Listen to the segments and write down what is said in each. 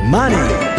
マネー。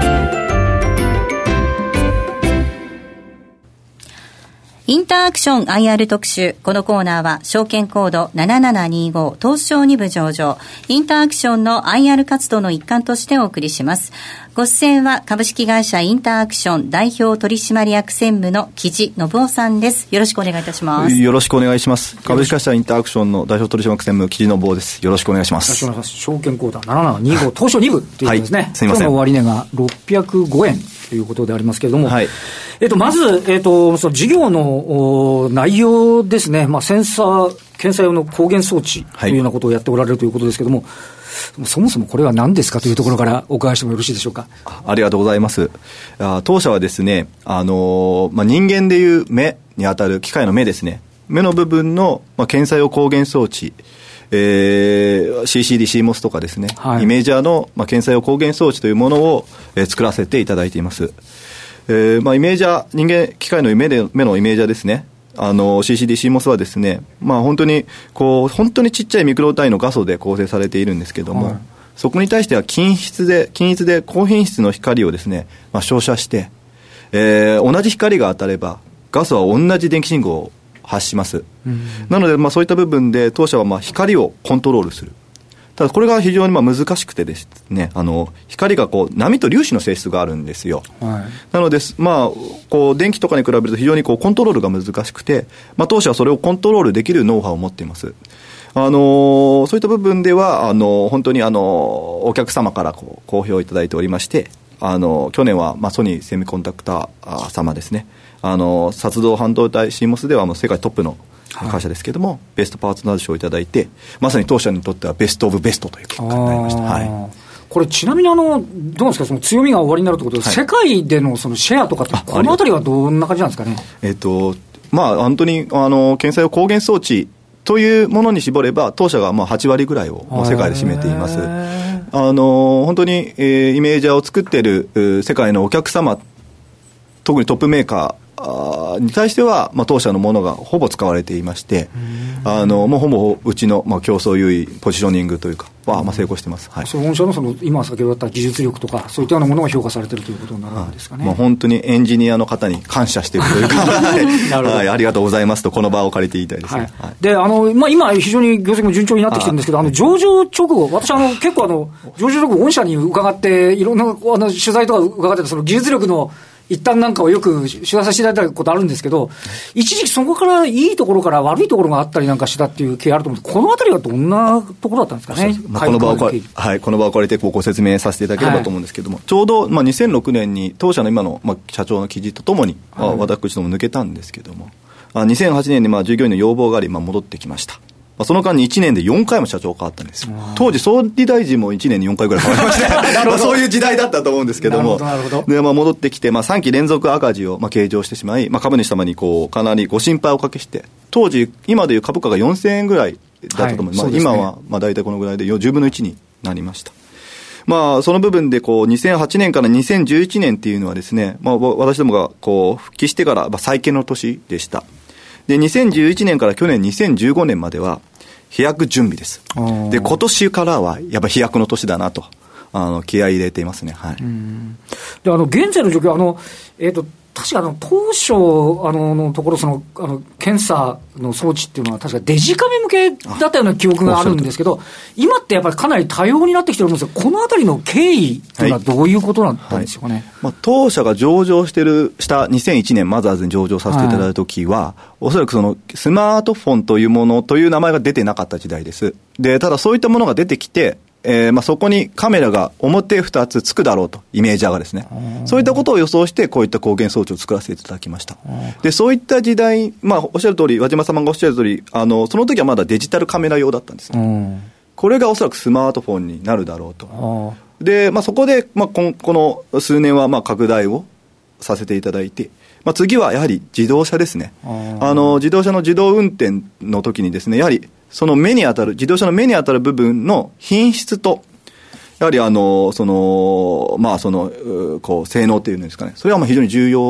インターアクション IR 特集。このコーナーは証券コード7725東証2部上場インターアクションの IR 活動の一環としてお送りします。ご出演は株式会社インターアクション代表取締役専務の木地信夫さんです。よろしくお願いいたします。 よろしくお願いします。株式会社インターアクションの代表取締役専務木地信夫です。よろしくお願いします。 よろしくお願いします。証券コード7725東証2部ということですね。 はい、すいません。 今日の終値が605円ということでありますけれども、 はい、 まず、その事業の内容ですね。センサー検査用の光源装置というようなことをやっておられるということですけれども、そもそもこれは何ですかというところからお伺いしてもよろしいでしょうか。 ありがとうございます。当社はですね、人間でいう目にあたる機械の目ですね、目の部分の、検査用光源装置、CCD、CMOS とかですね、はい、イメージャーの、検査用光源装置というものを、作らせていただいています。イメージャー、人間機械の目のイメージャーですね、CCD、CMOS はですね、本当にちっちゃいミクロ単位の画素で構成されているんですけども、はい、そこに対しては均一で高品質の光をですね、照射して、同じ光が当たればガスは同じ電気信号を発します。なので、そういった部分で当社は光をコントロールする。ただこれが非常に難しくてですね、光が波と粒子の性質があるんですよ。はい、なので、電気とかに比べると非常にコントロールが難しくて、当社はそれをコントロールできるノウハウを持っています。そういった部分では本当にお客様から好評いただいておりまして、去年はソニーセミコンダクター様ですね、撮動半導体 CMOS では世界トップの会社ですけども、はい、ベストパートナー賞をいただいて、まさに当社にとってはベストオブベストという結果になりました。はい、 これちなみにどうですか、その強みが終わりになるということで、はい、世界でのそのシェアとかってこのあたりはどんな感じなんですかね。 本当に検査用光源装置というものに絞れば当社が8割ぐらいを世界で占めています。本当に、イメージャーを作っている世界のお客様、特にトップメーカーに対しては、当社のものがほぼ使われていまして、もうほぼうちの、競争優位ポジショニングというかは、成功してます。はい、 御社の今先ほどだった技術力とかそういったようなものが評価されているということになるんですかね。 本当にエンジニアの方に感謝しているというかはい、ありがとうございますとこの場を借りて言いたいですね。はい、 で今非常に業績も順調になってきてるんですけど、上場直後、私結構上場直後御社に伺っていろんな取材とか伺ってたその技術力の一旦なんかをよく取材させていただいたことあるんですけど、一時期そこからいいところから悪いところがあったりなんかしたっていう経緯あると思うんですけど、このあたりはどんなところだったんですかね。 この場を借りてご説明させていただければと思うんですけども、はい、ちょうど、2006年に当社の今の、社長の記事とともに、私ども抜けたんですけども、2008年に従業員の要望があり、戻ってきました。その間に1年で4回も社長変わったんですよ。当時総理大臣も1年に4回ぐらい変わりましてそういう時代だったと思うんですけども、で、戻ってきて、3期連続赤字を計上してしまい、株主様にかなりご心配をおかけして、当時今でいう株価が4000円ぐらいだったと思います。はい、今は大体このぐらいで10分の1になりました。その部分で2008年から2011年っていうのはですね、私どもが復帰してから再建の年でした。で、2011年から去年2015年までは飛躍準備です。で、今年からはやっぱ飛躍の年だなと気合い入れていますね。はい。 で、現在の状況、確か当初のところ検査の装置っていうのは確かデジカメ向けだったような記憶があるんですけど、今ってやっぱりかなり多様になってきてるんですが、このあたりの経緯というのはどういうことなんでしょうかね。 当社が上場した2001年マザーズに上場させていただいたときは、おそらくスマートフォンというものという名前が出てなかった時代です。で、ただそういったものが出てきて、そこにカメラが表2つつくだろうと、イメージャーがですね、そういったことを予想してこういった光源装置を作らせていただきました。で、そういった時代、おっしゃる通り、和島様がおっしゃる通り、その時はまだデジタルカメラ用だったんですね。これがおそらくスマートフォンになるだろうと。で、そこで、この数年は拡大をさせていただいて、次はやはり自動車ですね。自動車の自動運転の時にですね、やはりその目に当たる、自動車の目に当たる部分の品質と、やはり性能っていうんですかね、それは非常に重要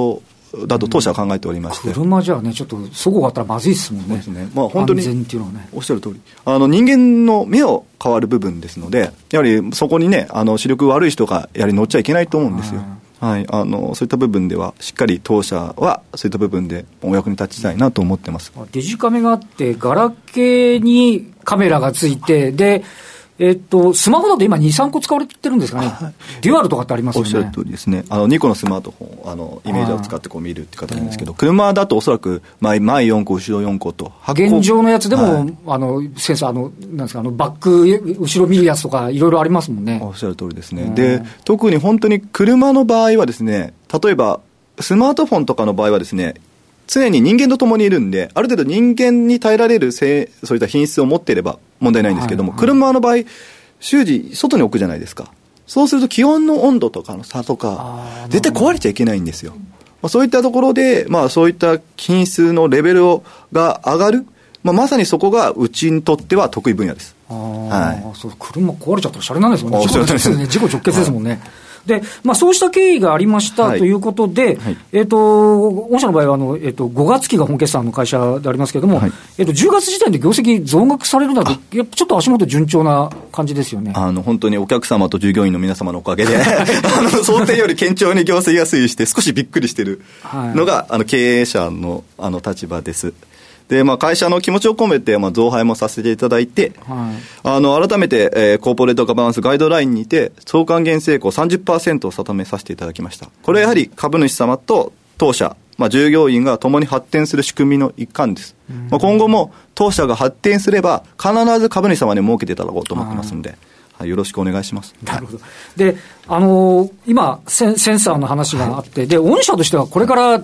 だと当社は考えておりまして、 車じゃあね、ちょっとそこがあったらまずいですもんね。 そうですね、まあ、本当に安全っていうのはね、 おっしゃる通り、人間の目を変わる部分ですので、やはりそこにね、視力悪い人がやはり乗っちゃいけないと思うんですよ。はい、そういった部分ではしっかり当社はそういった部分でお役に立ちたいなと思ってます。 デジカメがあって、ガラケーにカメラがついて、でスマホだと今2、3個使われてるんですかね。デュアルとかってありますよね。 おっしゃる通りですね。2個のスマートフォン、イメージを使ってこう見るって方なんですけど、車だとおそらく前4個、後ろ4個と。 現状のやつでも、センサー、なんですか、バック、後ろ見るやつとか、いろいろありますもんね。 おっしゃる通りですね。で、特に本当に車の場合はですね、例えば、スマートフォンとかの場合はですね、常に人間と共にいるんで、ある程度人間に耐えられるそういった品質を持っていれば問題ないんですけども、車の場合、終始外に置くじゃないですか。そうすると気温の温度とかの差とか、絶対壊れちゃいけないんですよ。そういったところで、そういった品質のレベルが上がる、まさにそこがうちにとっては得意分野です。 そう、車壊れちゃったらシャレなんですもんね。事故直結ですもんね。で、そうした経緯がありましたということで、御社の場合は5月期が本決算の会社でありますけれども、10月時点で業績増額されるなど、やっぱちょっと足元順調な感じですよね。 本当にお客様と従業員の皆様のおかげで想定より堅調に業績が推移して少しびっくりしているのが、経営者の立場です。で、会社の気持ちを込めて、増配もさせていただいて、改めて、コーポレートガバナンスガイドラインにて、総還元成功 30% を定めさせていただきました。これはやはり株主様と当社、従業員が共に発展する仕組みの一環です。今後も当社が発展すれば、必ず株主様に儲けていただこうと思ってますので、よろしくお願いします。 なるほど。で、今センサーの話があって、で、御社としてはこれから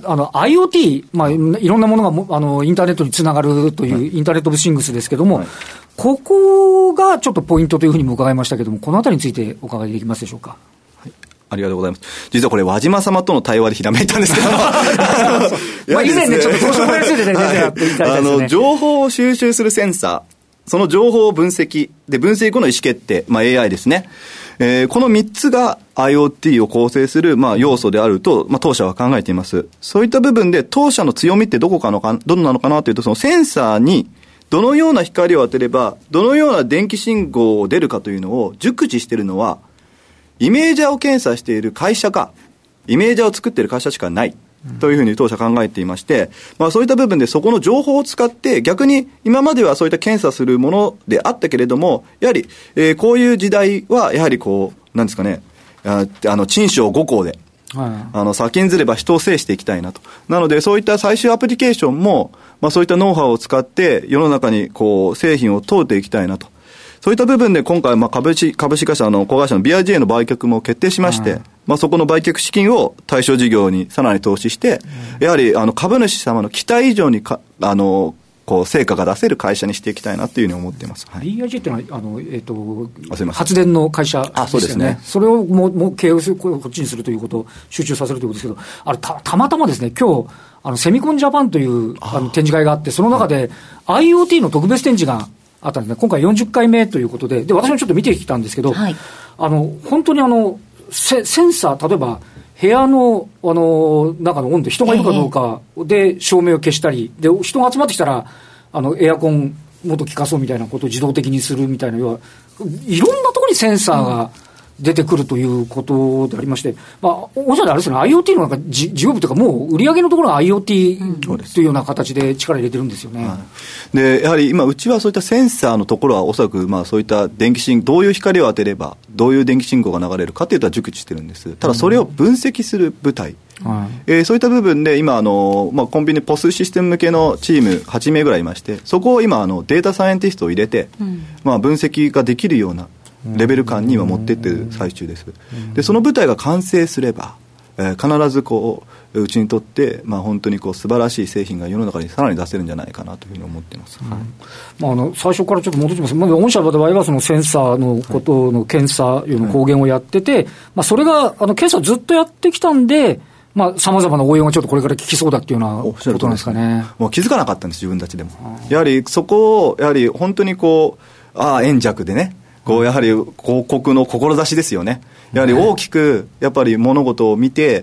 IoT、いろんなものがインターネットにつながるというインターネット・オブ・シングスですけども、ここがちょっとポイントというふうにも伺いましたけども、このあたりについてお伺いできますでしょうか。 ありがとうございます。実はこれ輪島様との対話でひらめいたんですけど以前ね、ちょっと東証についてね、やっていただいたですね。 情報を収集するセンサー、その情報を分析で、分析後の意思決定、AI ですね。この3つが IoT を構成する、要素であると、当社は考えています。そういった部分で当社の強みってどんなのかなというと、そのセンサーにどのような光を当てれば、どのような電気信号を出るかというのを熟知しているのは、イメージャーを検査している会社か、イメージャーを作っている会社しかない。というふうに当社考えていまして、そういった部分でそこの情報を使って逆に今まではそういった検査するものであったけれども、やはり、こういう時代はやはりなんですかね、珍商5項で、先んずれば人を制していきたいなと。なのでそういった最終アプリケーションも、そういったノウハウを使って世の中に製品を通っていきたいなと。そういった部分で今回、株式会社の子会社の BIJ の売却も決定しまして、そこの売却資金を対象事業にさらに投資して、やはり株主様の期待以上に成果が出せる会社にしていきたいなというふうに思っています。 BIJ っていうのは発電の会社ですよね。そうですね。それをもう経営をこっちにするということを集中させるということですけど、たまたまですね、今日セミコンジャパンという展示会があって、その中で IoT の特別展示があったんですね。今回40回目ということで、私もちょっと見てきたんですけど、本当にセンサー、例えば部屋の中の温度、人がいるかどうかで照明を消したり、で人が集まってきたらエアコンもっと効かそうみたいなことを自動的にするみたいな、要はいろんなところにセンサーが出てくるということでありまして、おっしゃるあれですね、IoT の事業部というか、もう売り上げのところが IoT というような形で力入れてるんですよね。 で、やはり今うちはそういったセンサーのところはおそらくそういった電気信号、どういう光を当てればどういう電気信号が流れるかというのは熟知してるんです。ただそれを分析する部隊、そういった部分で今コンビニポスシステム向けのチーム8名ぐらいいまして、そこを今データサイエンティストを入れて、分析ができるようなレベル感に今持っていっている最中です。でその部隊が完成すれば、必ずうちにとって、本当に素晴らしい製品が世の中にさらに出せるんじゃないかなというふうに思っています。 最初からちょっと戻ってます。御社の場合はそのセンサーのことの検査用の光源をやってて、それが検査をずっとやってきたんで、さまざまな応用がちょっとこれから効きそうだっていうようなことなんですかね。 もう気づかなかったんです、自分たちでも。やはりそこをやはり本当に円弱でね、やはり広告の志ですよね。やはり大きくやっぱり物事を見て、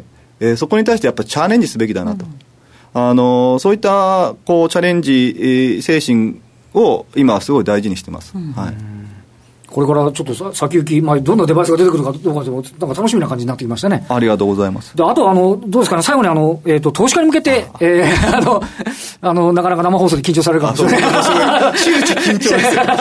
そこに対してやっぱりチャレンジすべきだなと、そういったこうチャレンジ、精神を今すごい大事にしてます、はい。 これからちょっと先行き、どんなデバイスが出てくるかどうかでもなんか楽しみな感じになってきましたね。 ありがとうございます。 で、あとどうですかね、最後に投資家に向けてなかなか生放送で緊張されるかもしれない。 周知緊張ですよ。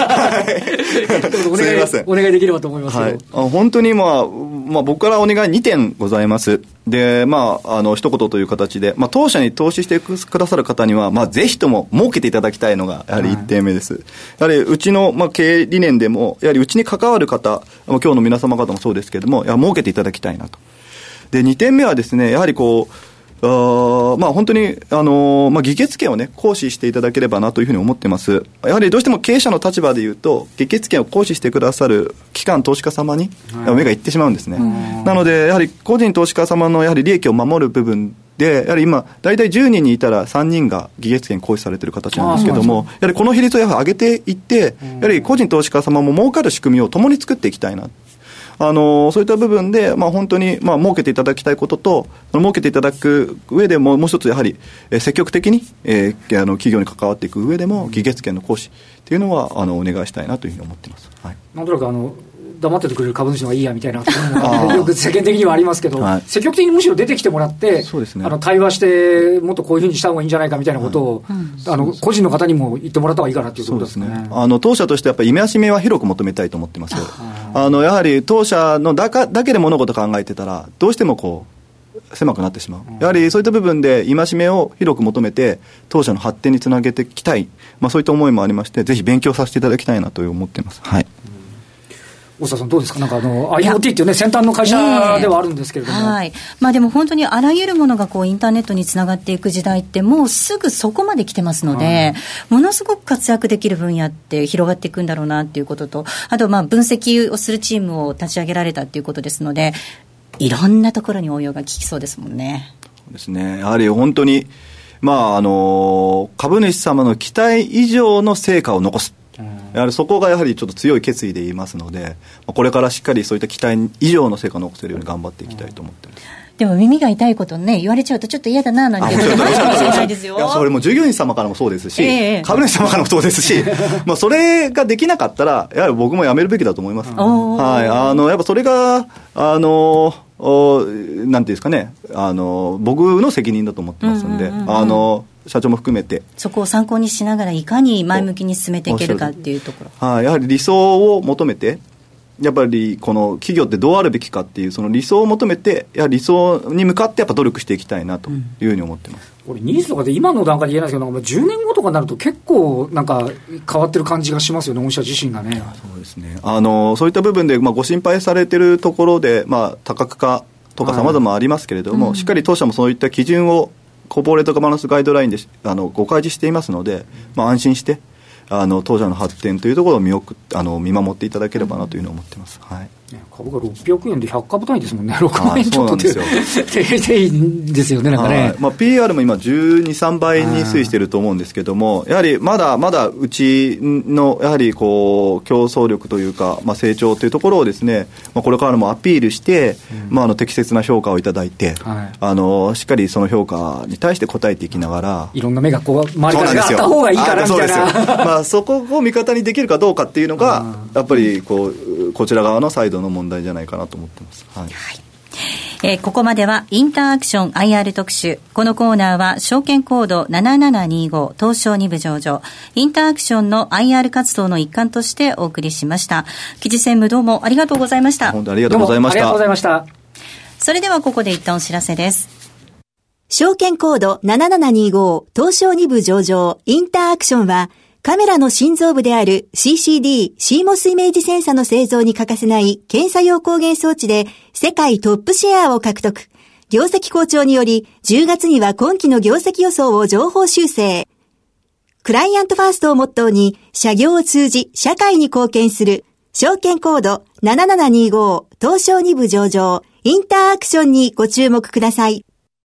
お願いできればと思いますけど、 はい、本当に僕からお願い2点ございます。で、一言という形で、当社に投資してくださる方には、ぜひとも儲けていただきたいのが、やはり1点目です。やはり、うちの、経営理念でも、やはり、うちに関わる方、今日の皆様方もそうですけれども、儲けていただきたいなと。で、2点目はですね、やはり本当に、議決権をね、行使していただければなというふうに思ってます。やはりどうしても経営者の立場で言うと、議決権を行使してくださる機関投資家様に目がいってしまうんですね。なので、やはり個人投資家様のやはり利益を守る部分で、やはり今、大体10人にいたら3人が議決権行使されている形なんですけども、やはりこの比率をやはり上げていって、やはり個人投資家様も儲かる仕組みを共に作っていきたいな。そういった部分で、本当に、儲けていただきたいことと、儲けていただく上でもう一つ、やはり、積極的に、企業に関わっていく上でも、議決権の行使っていうのは、お願いしたいなというふうに思っています。はい。 なんとなく黙っててくれる株主の方がいいやみたいなよく世間的にはありますけど、はい、積極的にむしろ出てきてもらって、そうですね、対話してもっとこういうふうにした方がいいんじゃないかみたいなことを、個人の方にも言ってもらった方がいいかなということですね。 当社としてやっぱり戒めは広く求めたいと思ってます。やはり当社のだけで物事考えてたらどうしても狭くなってしまう。やはりそういった部分で戒めを広く求めて当社の発展につなげていきたい、そういった思いもありまして、ぜひ勉強させていただきたいなと思っています。はい。 大沢さんどうですか。なんかIoT っていうね、先端の会社ではあるんですけれども、 はい。でも本当にあらゆるものがインターネットにつながっていく時代ってもうすぐそこまで来てますので、ものすごく活躍できる分野って広がっていくんだろうなっていうことと、あと分析をするチームを立ち上げられたっていうことですので、いろんなところに応用が効きそうですもんね。 そうですね。やはり本当に株主様の期待以上の成果を残す。やはりそこがやはりちょっと強い決意で言いますので、これからしっかりそういった期待以上の成果を残せるように頑張っていきたいと思っています。 でも耳が痛いことね、言われちゃうとちょっと嫌だななんて思うかもしれないですよ。 いや、それも従業員様からもそうですし、株主様からもそうですし、それができなかったらやはり僕も辞めるべきだと思います。はい。やっぱそれがなんていうんですかね、僕の責任だと思ってますんで、社長も含めてそこを参考にしながらいかに前向きに進めていけるかっていうところ、 やはり理想を求めて、やっぱりこの企業ってどうあるべきかっていうその理想を求めて、やはり理想に向かってやっぱ努力していきたいなというふうに思ってます。 これニーズとかで今の段階で言えないですけど、10年後とかになると結構なんか変わってる感じがしますよね、御社自身がね。 そうですね。そういった部分でご心配されているところで、多角化とか様々ありますけれども、しっかり当社もそういった基準をコーポレートガバナンスガイドラインでご開示していますので、安心して当社の発展というところを見守っていただければなというふうに思っています。はい。 株が600円で100株単位ですもんね。6円ちょっと手いいんですよね、なんかね。 PR も今12、3倍に推移していると思うんですけども、やはりまだうちのやはり競争力というか、成長というところをですね、これからもアピールして、適切な評価をいただいて、しっかりその評価に対して応えていきながら、 いろんな目が周りからあった方がいいからみたいな。 そこを味方にできるかどうかっていうのが、やっぱりこちら側のサイドの問題じゃないかなと思ってます。はい。 ここまではインターアクション IR 特集。このコーナーは証券コード7725東証2部上場インターアクションの IR 活動の一環としてお送りしました。木地専務どうもありがとうございました。 本当にありがとうございました。 ありがとうございました。 それではここで一旦お知らせです。 証券コード7725東証2部上場インターアクションはカメラの心臓部である CCD、CMOS イメージセンサの製造に欠かせない検査用光源装置で世界トップシェアを獲得。業績好調により10月には今期の業績予想を上方修正。クライアントファーストをモットーに社業を通じ社会に貢献する証券コード7725東証2部上場インターアクションにご注目ください。